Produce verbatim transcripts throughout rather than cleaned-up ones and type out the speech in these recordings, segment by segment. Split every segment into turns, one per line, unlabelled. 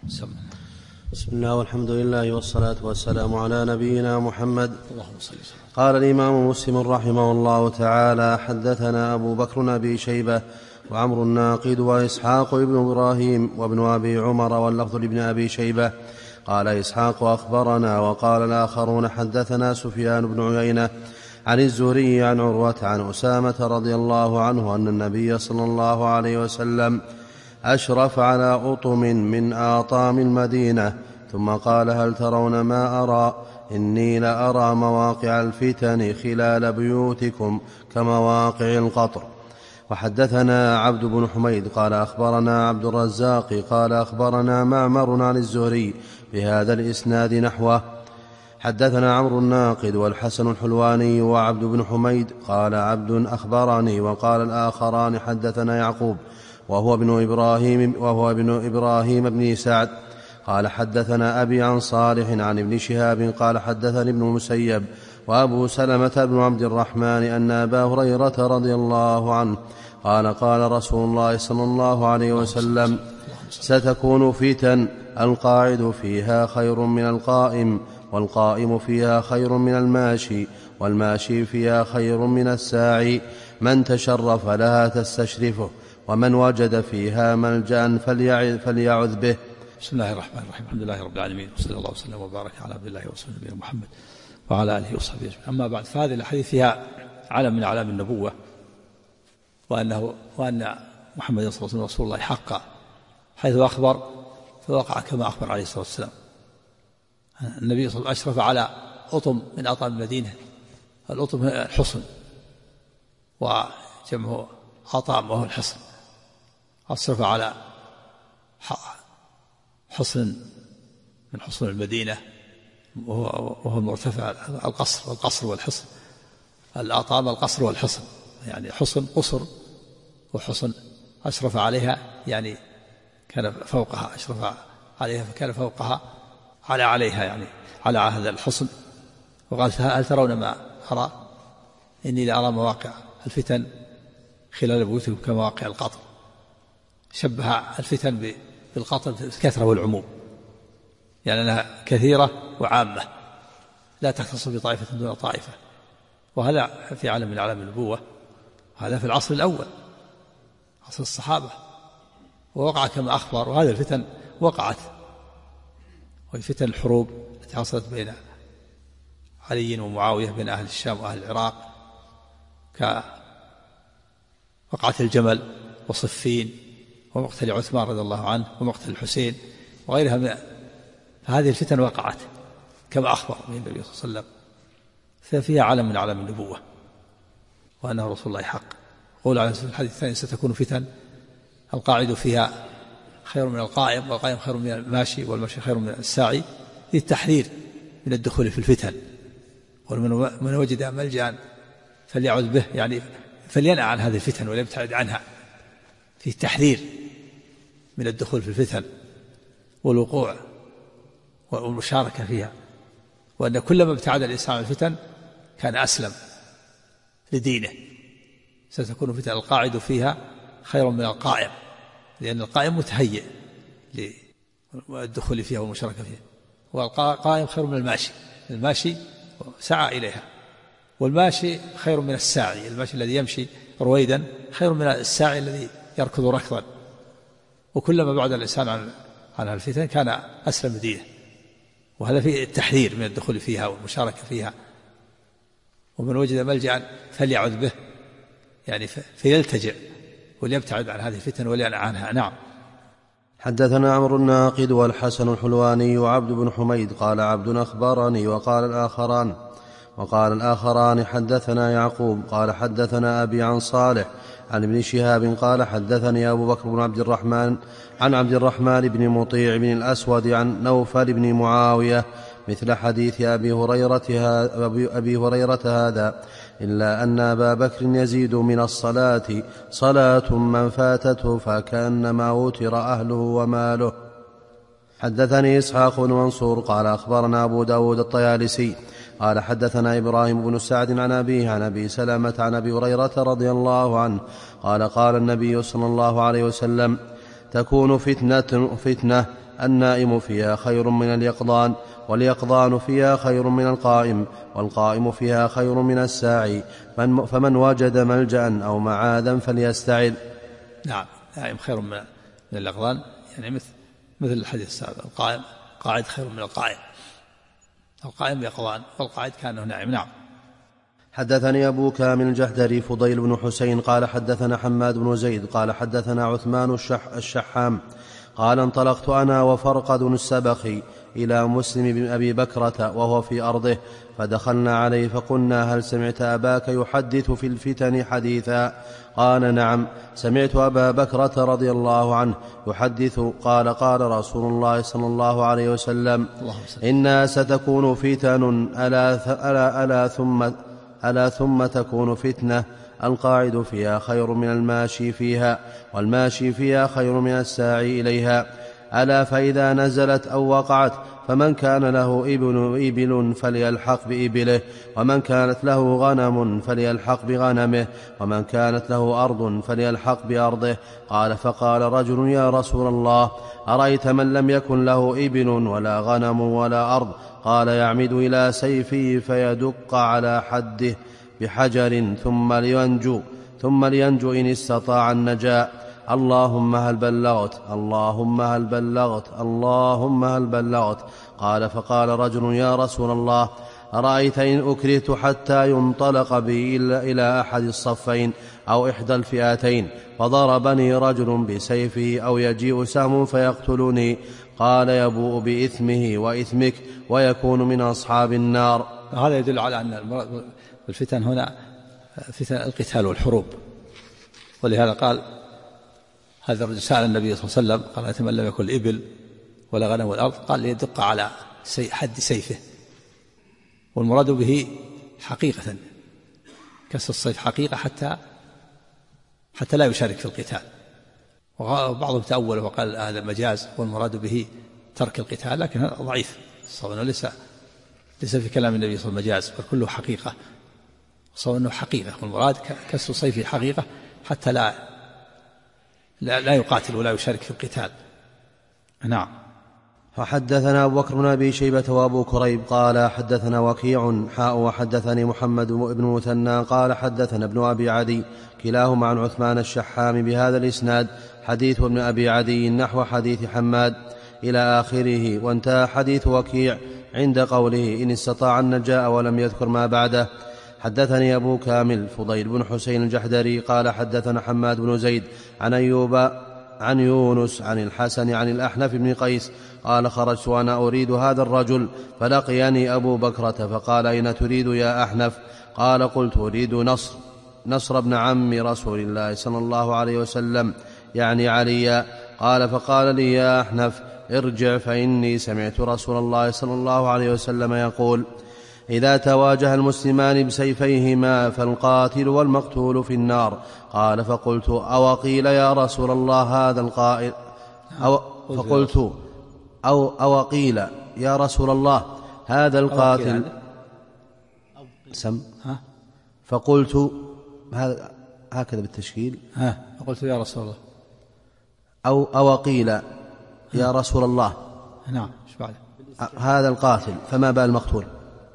سمع.
بسم الله والحمد لله والصلاة والسلام على نبينا محمد.
اللهم صل وسلم.
قال الإمام مسلم رحمه الله تعالى: حدثنا أبو بكر بن أبي شيبة وعمر الناقد وإسحاق ابن إبراهيم وابن أبي عمر، واللفظ لابن أبي شيبة. قال إسحاق: أخبرنا. وقال الآخرون: حدثنا سفيان بن عيينة عن الزهري عن عروة عن أسامة رضي الله عنه أن النبي صلى الله عليه وسلم أشرف على أطم من آطام المدينة ثم قال: هل ترون ما أرى؟ إني لأرى مواقع الفتن خلال بيوتكم كمواقع القطر. وحدثنا عبد بن حميد قال أخبرنا عبد الرزاق قال أخبرنا معمر عن الزهري بهذا الإسناد نحوه. حدثنا عمرو الناقد والحسن الحلواني وعبد بن حميد قال عبد أخبرني، وقال الآخران حدثنا يعقوب وهو ابن إبراهيم وهو ابن إبراهيم بن سعد قال حدثنا أبي عن صالح عن ابن شهاب قال حدثني ابن المسيب وأبو سلمة بن عبد الرحمن أن أبا هريرة رضي الله عنه قال قال رسول الله صلى الله عليه وسلم: ستكون فتن القاعد فيها خير من القائم، والقائم فيها خير من الماشي، والماشي فيها خير من الساعي، من تشرف لها تستشرفه، ومن وجد فيها ملجأ فليعذ به.
بسم الله الرحمن الرحيم. الحمد لله رب العالمين، وصلى الله وسلم وبارك على عبد الله ورسوله نبينا محمد وعلى آله وصحبه أجمعين. أما بعد، فهذه الحديث فيها علم من أعلام النبوة، وأنه وأن محمد صلى الله عليه وسلم رسول الله حقا، حيث أخبر فوقع كما أخبر عليه الصلاة والسلام. النبي صلى الله عليه وسلم أشرف على أطم من أطام المدينة. الأطم الحصن، وجمعه أطام وهو الحصن. أشرف على حصن من حصن المدينة، وهو المرتفع القصر، والقصر والحصن. الأطام القصر والحصن، يعني حصن قصر وحصن أشرف عليها، يعني كان فوقها، أشرف عليها فكان فوقها على عليها، يعني على هذا الحصن. وقال: هل ترون ما أرى؟ إني لأرى مواقع الفتن خلال بيوتكم كمواقع القطر. شبه الفتن بالقطر الكثرة والعموم، يعني أنها كثيرة وعامة لا تختص بطائفة دون طائفة. وهذا في عالم من أعلام النبوة، وهذا في العصر الأول، عصر الصحابة، ووقع كما أخبر. وهذه الفتن وقعت، وهي فتن الحروب التي حصلت بين علي ومعاوية، بين أهل الشام وأهل العراق، كوقعة الجمل وصفين ومقتل عثمان رضي الله عنه ومقتل الحسين وغيرها من. فهذه الفتن وقعت كما أخبر من النبي صلى الله عليه وسلم، ففيها علم من أعلام النبوة، وأنه رسول الله حق. قول على الحديث الثاني: ستكون فتن القاعد فيها خير من القائم، والقائم خير من الماشي، والماشي خير من الساعي، للتحذير من الدخول في الفتن. ومن وجد ملجأ فليعذ به، يعني فلينأى عن هذه الفتن وليبتعد عنها، في التحذير من الدخول في الفتن والوقوع والمشاركة فيها. وأن كلما ابتعد الإنسان عن الفتن كان أسلم لدينه. ستكون فتن القاعد فيها خير من القائم، لأن القائم متهيئ للدخول فيها والمشاركة فيها، والقائم خير من الماشي. الماشي سعى إليها، والماشي خير من الساعي. الماشي الذي يمشي رويدا خير من الساعي الذي يركض ركضا. وكلما بعد الإنسان عن عن الفتن كان أسلم دينه. وهذا فيه التحذير من الدخول فيها والمشاركة فيها. ومن وجد ملجأ فليعذ به، يعني فيلتجئ وليبتعد عن هذه الفتن ولينأى عنها. نعم.
حدثنا عمرو الناقد والحسن الحلواني وعبد بن حميد قال عبد أخبرني، وقال الآخران وقال الآخران حدثنا يعقوب قال حدثنا أبي عن صالح عن ابن شهاب قال حدثني أبو بكر بن عبد الرحمن عن عبد الرحمن بن مطيع بن الأسود عن نوفل بن معاوية مثل حديث أبي هريرة, أبي هريرة هذا، إلا أن أبا بكر يزيد من الصلاة صلاة من فاتته فكأنما أوتر أهله وماله. حدثني إسحاق بن منصور قال أخبرنا أبو داود الطيالسي قال حدثنا إبراهيم بن سعد عن أبيه عن أبي سلمة عن أبي هريرة رضي الله عنه قال قال النبي صلى الله عليه وسلم: تكون فتنة, فتنة النائم فيها خير من اليقظان، واليقظان فيها خير من القائم، والقائم فيها خير من الساعي، فمن وجد ملجأ أو معاذا فليستعذ.
نعم، النائم خير من اليقظان، يعني مثل مثل الحديث السابق، القائم قاعد خير من القائم، القائم يقظان والقاعد كأنه نائم. نعم.
حدثني أبو كامل الجحدري فضيل بن حسين قال حدثنا حماد بن زيد قال حدثنا عثمان الشح الشحام قال انطلقت أنا وفرقد السبخي إلى مسلم بن أبي بكرة وهو في أرضه، فدخلنا عليه فقلنا هل سمعت أباك يحدث في الفتن حديثا؟ قال نعم، سمعت أبا بكرة رضي الله عنه يحدث قال قال رسول الله صلى الله عليه وسلم إنها ستكون فتن ألا, ألا, ألا, ثم, ألا ثم تكون فتنة القاعد فيها خير من الماشي فيها، والماشي فيها خير من الساعي إليها. ألا فإذا نزلت أو وقعت فمن كان له إبل, إبل فليلحق بإبله، ومن كانت له غنم فليلحق بغنمه، ومن كانت له أرض فليلحق بأرضه. قال فقال رجل يا رسول الله أرأيت من لم يكن له إبل ولا غنم ولا أرض؟ قال يعمد إلى سيفه فيدق على حده بحجر ثم لينجو ثم لينجو إن استطاع النجاة. اللهم هل بلغت اللهم هل بلغت اللهم هل بلغت؟ قال فقال رجل يا رسول الله أرأيت إن أكرهت حتى ينطلق بي إلى أحد الصفين أو إحدى الفئتين فضربني رجل بسيفه أو يجيء سهم فيقتلني؟ قال يبوء بإثمه وإثمك ويكون من أصحاب النار.
هذا يدل على أن الفتن هنا فتن القتال والحروب، ولهذا قال هذا الرجل سأل النبي صلى الله عليه وسلم قال من لم يكن الإبل ولا غنم والأرض؟ قال ليدق على حد سيفه، والمراد به حقيقة كسر السيف حقيقة حتى حتى لا يشارك في القتال. وبعضهم تأول وقال هذا مجاز والمراد به ترك القتال، لكن هذا ضعيف، صار ليس ليس في كلام النبي صلى الله عليه وسلم مجاز، بل كله حقيقة، صار انه حقيقة، والمراد كسر السيف حقيقة حتى لا لا, لا يقاتل ولا يشارك في القتال. نعم.
فحدثنا أبو بكر بن أبي شيبة وأبو كريب قال حدثنا وكيع حاء وحدثني محمد بن مثنى قال حدثنا ابن أبي عدي كلاهما عن عثمان الشحام بهذا الإسناد. حديث ابن أبي عدي نحو حديث حماد إلى آخره، وانتهى حديث وكيع عند قوله إن استطاع النجاة ولم يذكر ما بعده. حدثني أبو كامل فضيل بن حسين الجحدري قال حدثنا حماد بن زيد عن أيوب عن يونس عن الحسن عن الأحنف بن قيس قال خرجت وأنا أريد هذا الرجل فلقيني أبو بكرة فقال أين تريد يا أحنف؟ قال قلت أريد نصر نصر ابن عم رسول الله صلى الله عليه وسلم يعني عليا. قال فقال لي يا أحنف ارجع فإني سمعت رسول الله صلى الله عليه وسلم يقول إذا تواجه المسلمان بسيفيهما فالقاتل والمقتول في النار. قال فقلت أو قيل يا رسول الله هذا القائل أو فقلت أو, أو قيل يا رسول الله هذا القاتل سم فقلت هكذا بالتشكيل
ها فقلت يا رسول الله
أو, أو قيل يا رسول الله
نعم ايش بعد
هذا القاتل فما بال المقتول؟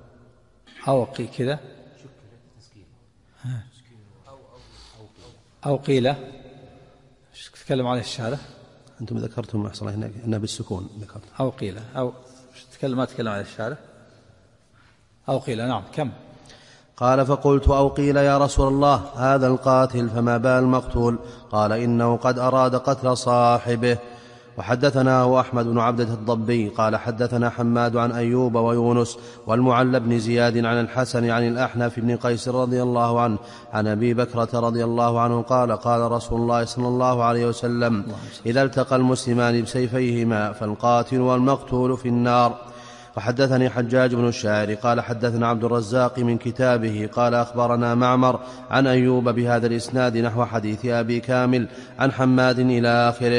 أو قيل كذا أو قيل تتكلم عليه الشارع.
أنتم ذكرتم محصلة هناك أنها بالسكون ذكرت
أو قيل أو تتكلم ما تتكلم عليه الشارع أو قيل. نعم كم؟
قال فقلت أو قيل يا رسول الله هذا القاتل فما بال المقتول؟ قال إنه قد أراد قتل صاحبه. وحدثناه أحمد بن عبدة الضبي قال حدثنا حماد عن أيوب ويونس والمعلى بن زياد عن الحسن عن الأحنف بن قيس رضي الله عنه عن أبي بكرة رضي الله عنه قال قال رسول الله صلى الله عليه وسلم إذا التقى المسلمان بسيفيهما فالقاتل والمقتول في النار. وحدثني حجاج بن الشاعر قال حدثنا عبد الرزاق من كتابه قال أخبرنا معمر عن أيوب بهذا الإسناد نحو حديث أبي كامل عن حماد إلى آخره.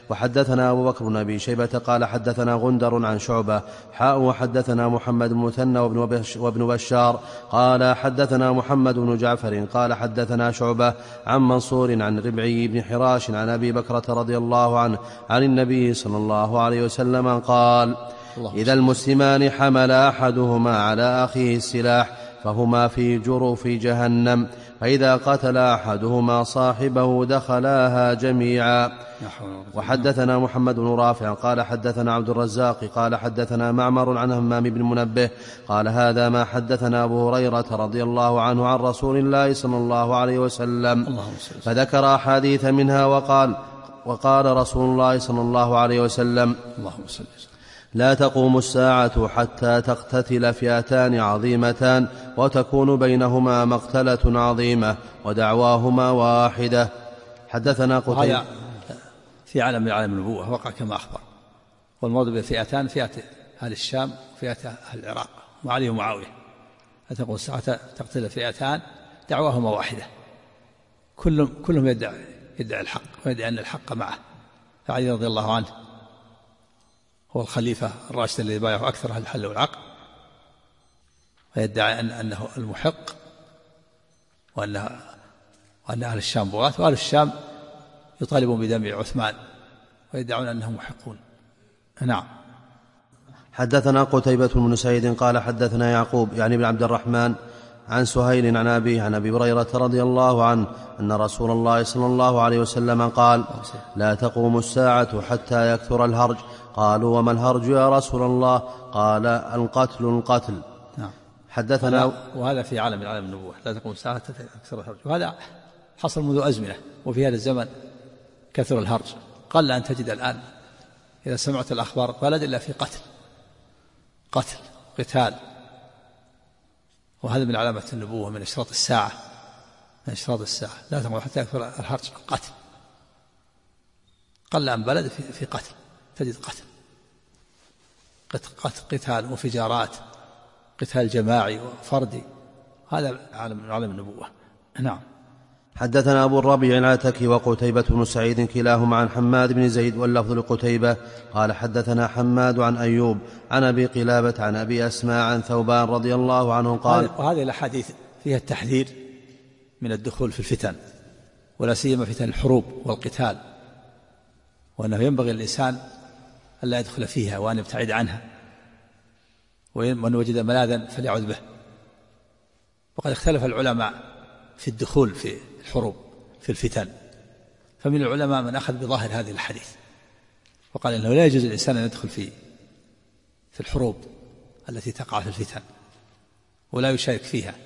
وحدثنا أبو بكر بن أبي شيبة قال حدثنا غندر عن شعبة حاء وحدثنا محمد بن مثنى وابن بشار قال حدثنا محمد بن جعفر قال حدثنا شعبة عن منصور عن ربعي بن حراش عن أبي بكرة رضي الله عنه عن النبي صلى الله عليه وسلم قال إذا المسلمان حمل أحدهما على أخيه السلاح فهما في جرف جهنم فإذا قتل أحدهما صاحبه دخلاها جميعا. وحدثنا محمد بن رافع قال حدثنا عبد الرزاق قال حدثنا معمر عن همام بن منبه قال هذا ما حدثنا أبو هريرة رضي الله عنه عن رسول الله صلى الله عليه وسلم فذكر أحاديث منها وقال وقال رسول الله صلى الله عليه وسلم لا تقوم الساعة حتى تقتتل فئتان عظيمتان وتكون بينهما مقتلة عظيمة ودعواهما واحدة. حدثنا قتيبة
في عالم من عالم النبوة وقع كما أخبر، والمراد بفئتان فئة أهل الشام وفئة أهل العراق وعلي ومعاوية. تقوم الساعة تقتتل فئتان دعواهما واحدة، كلهم كلهم يدعي يدعي الحق ويدعي أن الحق معه. فعلي رضي الله عنه هو الخليفة الراشد الذي بايعه أكثر أهل الحل والعقد، ويدعي أن أنه المحق وأن وأن أهل الشام بغاة، وأهل الشام يطالبون بدم عثمان ويدعون أنهم محقون. نعم.
حدثنا قتيبة بن سعيد قال حدثنا يعقوب يعني بن عبد الرحمن عن سهيل عن أبيه عن أبي هريرة رضي الله عنه أن رسول الله صلى الله عليه وسلم قال لا تقوم الساعة حتى يكثر الهرج. قالوا وما الهرج يا رسول الله؟ قال القتل القتل.
نعم.
حدثنا
وهذا في عالم من عالم النبوة لا تقوم الساعة حتى يكثر الهرج، وهذا حصل منذ أزمنة، وفي هذا الزمن كثر الهرج. قل أن تجد الآن إذا سمعت الأخبار بلد إلا في قتل قتل قتال، وهذا من علامة النبوة من إشراط الساعة من إشراط الساعة لا تقوم حتى يكثر الهرج قتل. قل أن بلد في, في قتل تجد قتل قتال وفجارات، قتال جماعي وفردي، هذا عالم من عالم النبوة. نعم.
حدثنا أبو الربيع العتكي وقتيبة بن سعيد كلاهما عن حماد بن زيد واللفظ لقتيبة قال حدثنا حماد عن أيوب عن أبي قلابة عن أبي أسماء عن ثوبان رضي الله عنه قال
وهذه الأحاديث فيها التحذير من الدخول في الفتن، ولا سيما فتن الحروب والقتال، وأنه ينبغي الإنسان ألا يدخل فيها وأن يبتعد عنها، ومن وجد ملاذا فليعذ به. وقد اختلف العلماء في الدخول في الحروب في الفتن، فمن العلماء من أخذ بظاهر هذه الحديث وقال إنه لا يجوز الإنسان أن يدخل في في الحروب التي تقع في الفتن ولا يشارك فيها،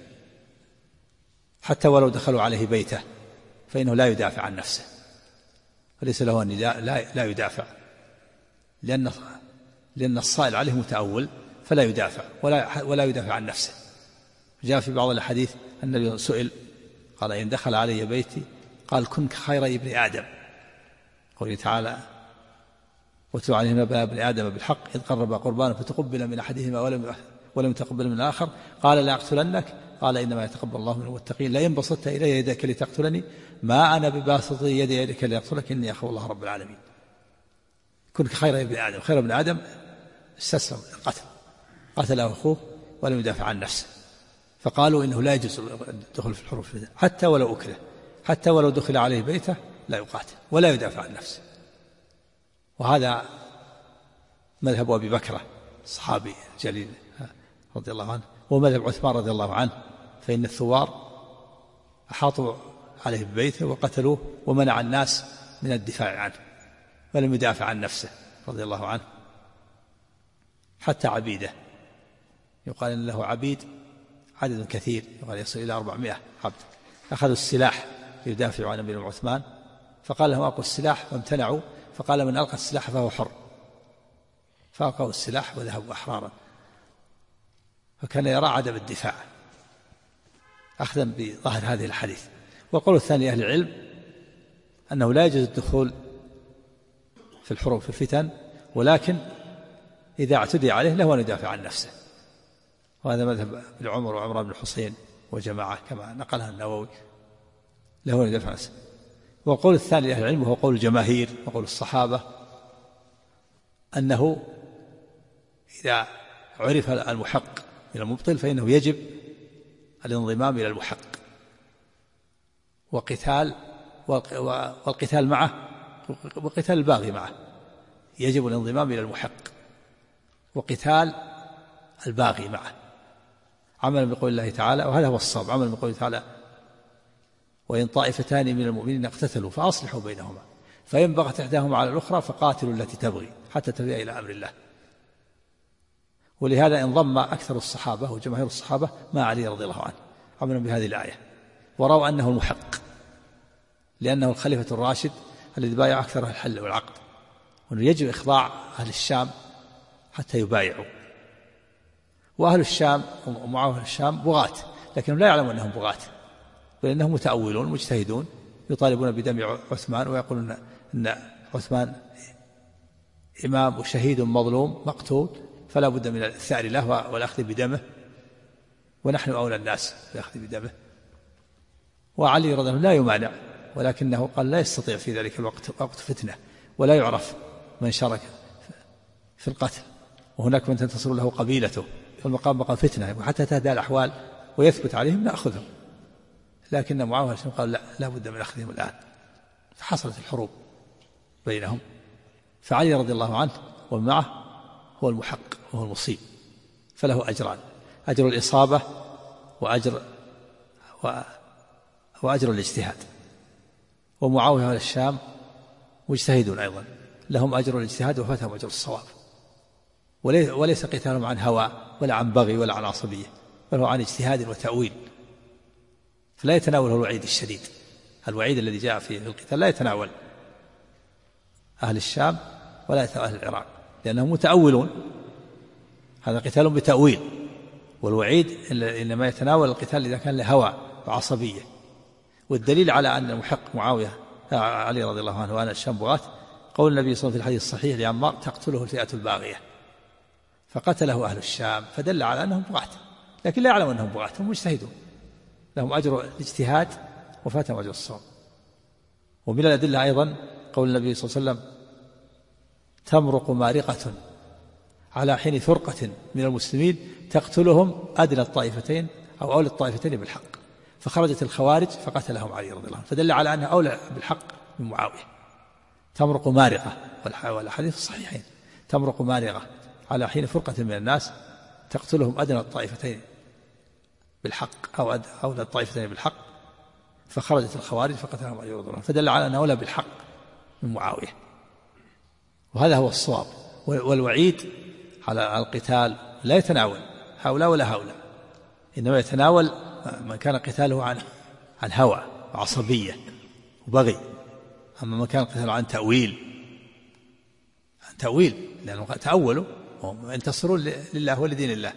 حتى ولو دخلوا عليه بيته فإنه لا يدافع عن نفسه، وليس له أن لا, لا يدافع، لأن لأن الصائل عليه متأول فلا يدافع ولا ولا يدافع عن نفسه. جاء في بعض الحديث النبي سئل قال إن دخل علي بيتي قال كن خير ابن آدم، قوله تعالى واتلو عليهم نبأ ابن آدم بالحق إذ قرب قربانا فتقبل من أحدهما ولم ولم يتقبل من الآخر قال لا أقتلنك قال إنما يتقبل الله من المتقين لئن بسطت إلي يدك لتقتلني ما أنا بباسط يدي إليك لأقتلك إني أخاف الله رب العالمين. كن خير ابن آدم، خير ابن آدم استسلم القتل، قتل أخوه ولم يدافع عن نفسه، فقالوا إنه لا يجوز الدخول في الحروب حتى ولو أكره، حتى ولو دخل عليه بيته لا يقاتل ولا يدافع عن نفسه. وهذا مذهب أبي بكرة الصحابي الجليل رضي الله عنه، ومذهب عثمان رضي الله عنه، فإن الثوار أحاطوا عليه ببيته وقتلوه ومنع الناس من الدفاع عنه ولم يدافع عن نفسه رضي الله عنه. حتى عبيده يقال إن له عبيد عدد كثير يقال يصل إلى أربعمائة عبد، أخذوا السلاح ليدافعوا عن أمير عثمان فقال لهم ألقوا السلاح فامتنعوا، فقال من ألقى السلاح فهو حر، فألقوا السلاح وذهبوا أحرارا، فكان يرى عدم الدفاع أخذا بظاهر هذه الحديث. والقول الثاني أهل العلم أنه لا يجوز الدخول في الحروب في الفتن، ولكن إذا اعتدي عليه له أن يدافع عن نفسه، وهذا مذهب ابن عمر وعمر بن الحسين وجماعة كما نقلها النووي، له أن يدافع عن نفسه. والقول الثاني لأهل العلم وهو قول الجماهير وقول الصحابة أنه إذا عرف المحق من المبطل فإنه يجب الانضمام إلى المحق وقتال والقتال معه وقتال الباغي معه. يجب الانضمام إلى المحق وقتال الباغي معه عملا بقول الله تعالى، وهذا هو الصواب، عملا بقول الله تعالى: وإن طائفتان من المؤمنين اقتتلوا فأصلحوا بينهما فإن بغت إحداهما على الأخرى فقاتلوا التي تبغي حتى تفيء إلى أمر الله. ولهذا انضم أكثر الصحابة وجماهير الصحابة مع علي رضي الله عنه عملا بهذه الآية، ورأوا أنه المحق لأنه الخليفة الراشد الذي بايع أكثر الحل والعقد، وأنه يجب إخضاع أهل الشام حتى يبايعوا. وأهل الشام ومعه أهل الشام بغاة، لكنهم لا يعلمون أنهم بغاة، بل أنهم متأولون مجتهدون يطالبون بدم عثمان ويقولون أن عثمان إمام وشهيد مظلوم مقتول فلا بد من الثأر له والأخذ بدمه، ونحن أولى الناس بالأخذ بدمه. وعلي رضي الله عنه لا يمانع، ولكنه قال لا يستطيع في ذلك الوقت وقت فتنة ولا يعرف من شارك في القتل، وهناك من تنتصر له قبيلته، فالمقام مقام فتنة، وحتى تهدى الأحوال ويثبت عليهم نأخذهم. لكن معاوية قال لا, لا بد من أخذهم الآن، فحصلت الحروب بينهم. فعلي رضي الله عنه ومعه هو المحق وهو المصيب، فله أجران: أجر الإصابة وأجر و... وأجر الاجتهاد. ومعاوية على الشام مجتهدون أيضا، لهم أجر الاجتهاد وفاتهم أجر الصواب، وليس قتالهم عن هوى ولا عن بغي ولا عن عصبية، بل هو عن اجتهاد وتأويل، فلا يتناوله الوعيد الشديد. الوعيد الذي جاء في القتال لا يتناول أهل الشام ولا يتناول أهل العراق، لأنهم متأولون، هذا قتال بتأويل. والوعيد إنما يتناول القتال إذا كان له هوى وعصبية. والدليل على أن المحق معاوية علي رضي الله عنه وأن الشام بغاة قول النبي صلى الله عليه وسلم في الحديث الصحيح لعمار: تقتله الفئة الباغية، فقتله أهل الشام، فدل على أنهم بغاة، لكن لا يعلم أنهم بغاة، هم مجتهدون، لهم أجر الاجتهاد وفاتهم أجر الصوم. ومن الأدلة أيضا قول النبي صلى الله عليه وسلم: تمرق مارقة على حين فرقة من المسلمين تقتلهم أدنى الطائفتين أو أولى الطائفتين بالحق، فخرجت الخوارج فقتلهم علي رضي الله عنه، فدل على أنه أولى بالحق من معاوية. تمرق مارقة، والحديث الصحيحين: تمرق مارقة على حين فرقة من الناس تقتلهم أدنى الطائفتين بالحق أو أولى الطائفتين بالحق، فخرجت الخوارج فقتلهم علي رضي الله عنه، فدل على أنه أولى بالحق من معاوية. وهذا هو الصواب. والوعيد على القتال لا يتناول هؤلاء ولا هؤلاء، إنما يتناول من كان قتاله عن عن هوى وعصبية وبغي. أما من كان قتاله عن تأويل عن تأويل لأنه تأولوا وانتصروا لله ولدين الله.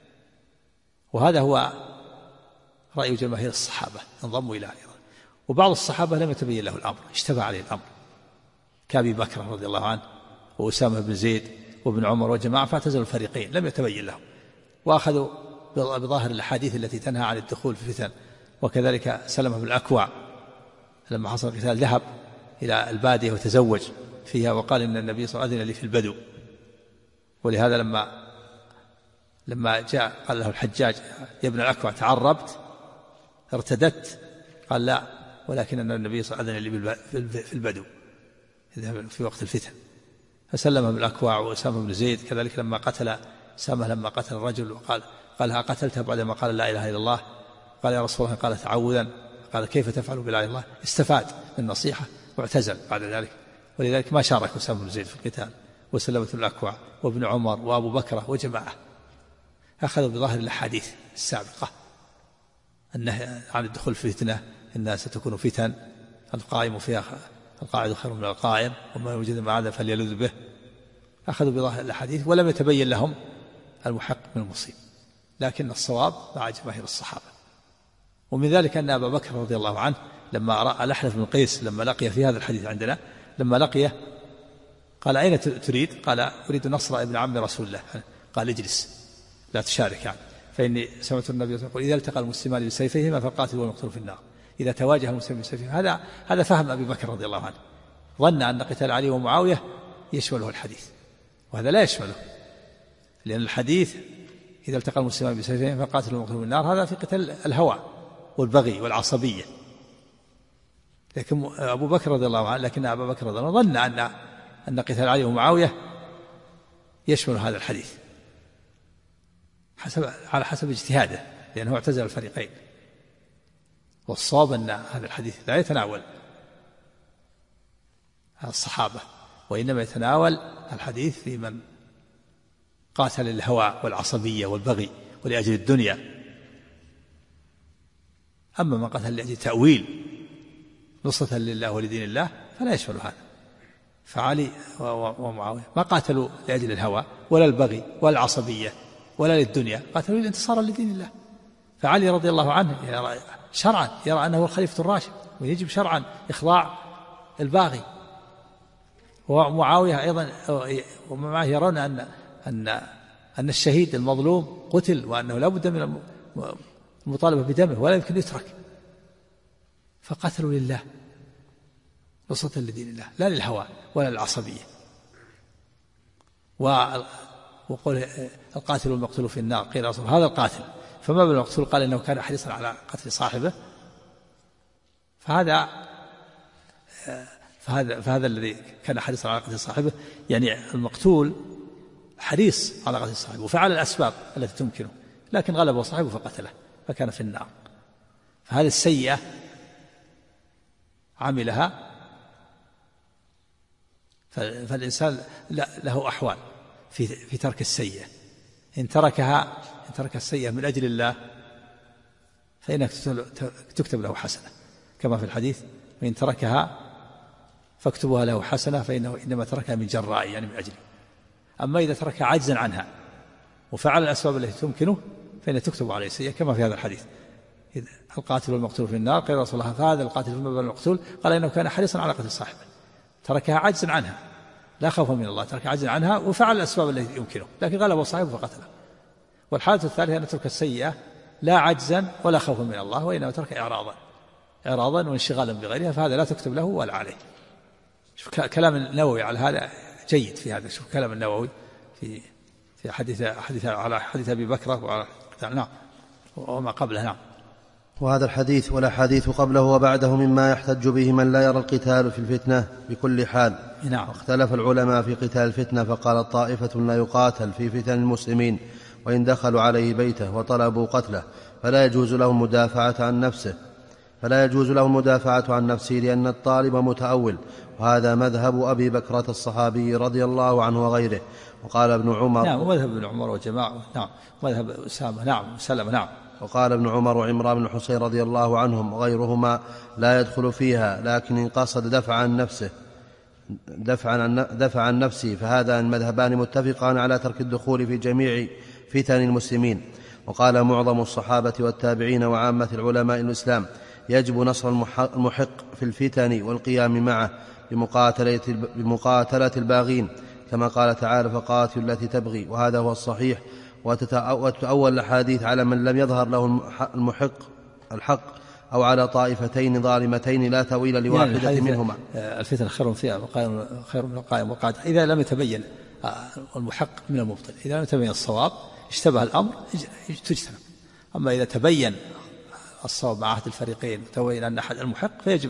وهذا هو رأي جماهير الصحابة، انضموا إلى أيضا. وبعض الصحابة لم يتبين له الأمر، اشتبه عليه الأمر، كأبي بكر رضي الله عنه وأسامة بن زيد وابن عمر وجماعة، فاعتزلوا الفريقين لم يتبين لهم، وأخذوا بظاهر الأحاديث التي تنهى عن الدخول في الفتن. وكذلك سلمة بن الأكوع لما حصل القتال ذهب إلى البادية وتزوج فيها، وقال إن النبي صلى الله عليه وسلم أذن لي في البدو. ولهذا لما لما جاء قال له الحجاج: يا ابن الأكوع تعربت ارتدت؟ قال: لا، ولكن أن النبي صلى الله عليه وسلم أذن لي في البدو في وقت الفتن. فسلم بن الأكوع وأسامة بن زيد كذلك لما قتل سامة، لما قتل الرجل وقال قال: ها قتلته بعدما قال لا إله إلا الله؟ قال: يا رسول الله. قال: تعوذا. قال: كيف تفعل بلا إله إلا الله؟ استفاد من النصيحة واعتزل بعد ذلك. ولذلك ما شارك أسامة بن زيد في القتال، وسلمة بن الأكوع وابن عمر وأبو بكر وجماعة، أخذوا بظاهر الأحاديث السابقة النهي عن الدخول في فتنة، إنها ستكون فتن القائم فيها القاعد خير من القائم، وما يوجد معاذ فليلذ به. أخذوا بظاهر الأحاديث ولم يتبين لهم المحق من المصيب، لكن الصواب مع جماهير الصحابة. ومن ذلك أن أبا بكر رضي الله عنه لما رأى الأحنف بن قيس لما لقي في هذا الحديث عندنا، لما لقيه قال: أين تريد؟ قال: أريد نصر ابن عم رسول الله. قال: اجلس لا تشارك يعني، فإني سمعت النبي صلى الله عليه وسلم يقول: إذا التقى المسلمان بسيفيهما فالقاتل والمقتول في النار. إذا تواجه المسلمين بسيفهم. هذا هذا فهم أبي بكر رضي الله عنه، ظن أن قتال علي ومعاوية يشمله الحديث، وهذا لا يشمله، لأن الحديث إذا التقى المسلمان بسيفهم فقاتلوا المقتول بالنار، هذا في قتال الهوى والبغي والعصبية. لكن أبو بكر رضي الله عنه لكن أبا بكر رضي الله عنه ظن أن أن قتال علي ومعاوية يشمل هذا الحديث حسب على حسب اجتهاده، لأنه اعتزل الفريقين. والصواب أن هذا الحديث لا يتناول الصحابة، وإنما يتناول الحديث في من قاتل الهوى والعصبية والبغي ولأجل الدنيا. أما من قاتل لأجل تأويل نصرة لله ولدين الله فلا يشمل هذا. فعلي ومعاوية ما قاتلوا لأجل الهوى ولا البغي ولا العصبية ولا للدنيا، قاتلوا للانتصار لدين الله. فعلي رضي الله عنه يرى شرعا يرى أنه الخليفة الراشد ويجب شرعا إخضاع الباغي، ومعاوية أيضا ومعه يرون أن أن أن الشهيد المظلوم قتل وأنه لا بد من المطالبة بدمه ولا يمكن يترك، فقتلوا لله نصرة لدين الله لا للهوى ولا للعصبية. وقول القاتل والمقتول في النار، قيل رسول هذا القاتل، فما بالمقتول؟ قال إنه كان حريصا على قتل صاحبه. فهذا فهذا فهذا الذي كان حريصا على قتل صاحبه، يعني المقتول حريص على قتل صاحبه وفعل الأسباب التي تمكنه، لكن غلبه صاحبه فقتله فكان في النار. فهذه السيئة عملها، فالإنسان له أحوال في في ترك السيئة. إن تركها إن ترك السيئة من أجل الله فإنك تكتب له حسنة كما في الحديث، وإن تركها فاكتبوها له حسنة فإنه إنما تركها من جراء يعني من أجله. أما إذا تركها عجزا عنها وفعل الأسباب التي تمكنه فإن تكتب عليه سيئة كما في هذا الحديث، القاتل والمقتول في النار، قيل رسول الله فهذا القاتل فما بال المقتول؟ قال إنه كان حريصا على قتل صاحبه، تركها عجزا عنها لا خوفا من الله، ترك عجزا عنها وفعل الأسباب التي يمكنه لكن غلبه صاحبه فقتله. والحالة الثالثة أن ترك السيئة لا عجزا ولا خوفا من الله، وإنما ترك إعراضا إعراضا وانشغالا بغيرها، فهذا لا تكتب له ولا عليه. شوف كلام النووي على هذا جيد في هذا. شوف كلام النووي في في حديث حديث على حديث أبي بكر وعلى نعم وما قبله. نعم.
وهذا الحديث والأحاديث قبله وبعده مما يحتج به من لا يرى القتال في الفتنة بكل حال.
نعم.
واختلف العلماء في قتال الفتنة، فقال طائفة لا يقاتل في فتن المسلمين وإن دخلوا عليه بيته وطلبوا قتله فلا يجوز له المدافعة عن نفسه فلا يجوز له المدافعة عن نفسه لأن الطالب متأول، وهذا مذهب أبي بكرة الصحابي رضي الله عنه وغيره. وقال ابن عمر
نعم ومذهب ابن عمر وجماعة نعم مذهب أسامة نعم سلم نعم.
وقال ابن عمر وعمران بن الحصين رضي الله عنهم وغيرهما لا يدخل فيها، لكن إن قصد دفع عن نفسه دفع عن, دفع عن نفسه فهذا المذهبان متفقان على ترك الدخول في جميع فتن المسلمين. وقال معظم الصحابة والتابعين وعامة العلماء الإسلام يجب نصر المحق في الفتن والقيام معه بمقاتلة, بمقاتلة الباغين كما قال تعالى فقاتلوا التي تبغي، وهذا هو الصحيح. وتتأول الأحاديث على من لم يظهر له المحق الحق أو على طائفتين ظالمتين لا تأويل لواحدة يعني منهما.
الفتن خير فيها خير من القائم والقاعد إذا لم يتبين المحق من المبطل، إذا لم يتبين الصواب اشتبه الأمر تجتنب. أما إذا تبين الصواب مع أحد الفريقين وتبين أن أحد المحق فيجب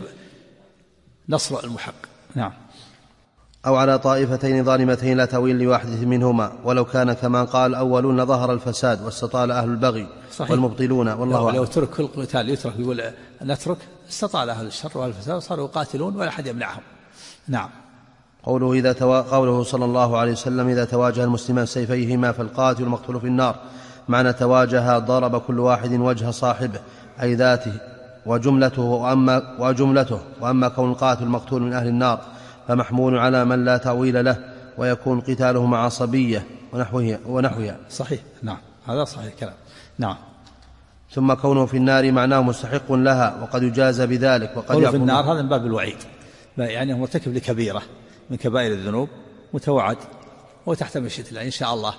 نصر المحق. نعم.
أو على طائفتين ظالمتين لا تأويل لواحدة منهما، ولو كان كما قال الأولون ظهر الفساد واستطال أهل البغي صحيح. والمبطلون والله
لو ترك كل قتال يترك يقول نترك استطال أهل الشر وأهل الفساد وصاروا يقاتلون ولا أحد يمنعهم. نعم.
قوله, إذا توا... قوله صلى الله عليه وسلم إذا تواجه المسلمان سيفيهما فالقاتل المقتول في النار، معنى تواجه ضرب كل واحد وجه صاحبه أي ذاته وجملته، وأما, وجملته وأما كون القاتل المقتول من أهل النار فمحمول على من لا تأويل له ويكون قتاله مع عصبية ونحوها, ونحوها.
صحيح. نعم هذا صحيح الكلام. نعم.
ثم كونه في النار معناه مستحق لها وقد يجاز بذلك. وقد
يكون في النار هذا من باب الوعيد، يعني هو مرتكب لكبيرة من كبائر الذنوب متوعد وتحت مشيئة الله إن شاء الله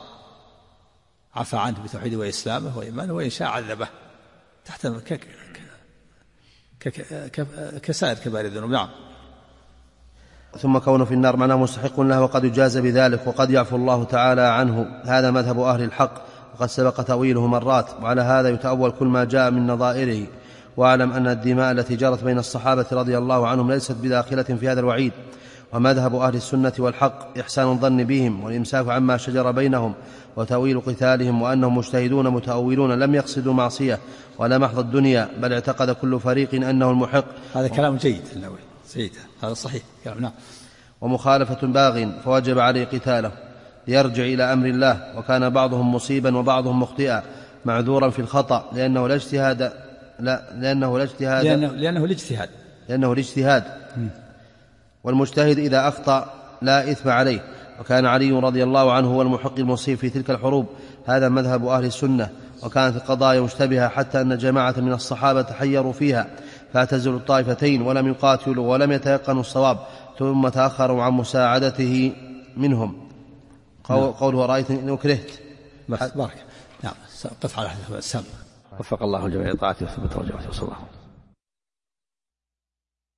عفى عنه بتوحيده وإسلامه وإيمانه، وإن شاء عذبه تحت كسائر كبائر الذنوب. نعم.
ثم كونه في النار معناه مستحق له وقد يجاز بذلك وقد يعفو الله تعالى عنه، هذا مذهب أهل الحق وقد سبق تأويله مرات، وعلى هذا يتأول كل ما جاء من نظائره. واعلم أن الدماء التي جرت بين الصحابة رضي الله عنهم ليست بداخلة في هذا الوعيد. ومذهب أهل السنة والحق إحسان الظن بهم والإمساك عما شجر بينهم وتأويل قتالهم، وأنهم مجتهدون متأولون لم يقصدوا معصية ولا محض الدنيا، بل اعتقد كل فريق أنه المحق.
هذا كلام جيد النووي سيد، هذا صحيح كلام. نعم.
ومخالفة باغ فوجب عليه قتاله ليرجع إلى أمر الله، وكان بعضهم مصيبا وبعضهم مخطئا معذورا في الخطأ لأنه لا اجتهاد لا لأنه لا اجتهاد
لأنه, لأنه الاجتهاد
لأنه الاجتهاد والمجتهد إذا أخطأ لا إثم عليه. وكان علي رضي الله عنه هو المحق المصيب في تلك الحروب، هذا مذهب أهل السنة. وكانت القضايا مشتبهة حتى أن جماعة من الصحابة تحيروا فيها فاعتزلوا الطائفتين ولم يقاتلوا ولم يتيقنوا الصواب، ثم تأخروا عن مساعدته منهم. قوله رأيت إن أكرهت
بس بارك. نعم. قف على السم. وفق الله الجميع طاعته وثبت وجهه. صلى الله.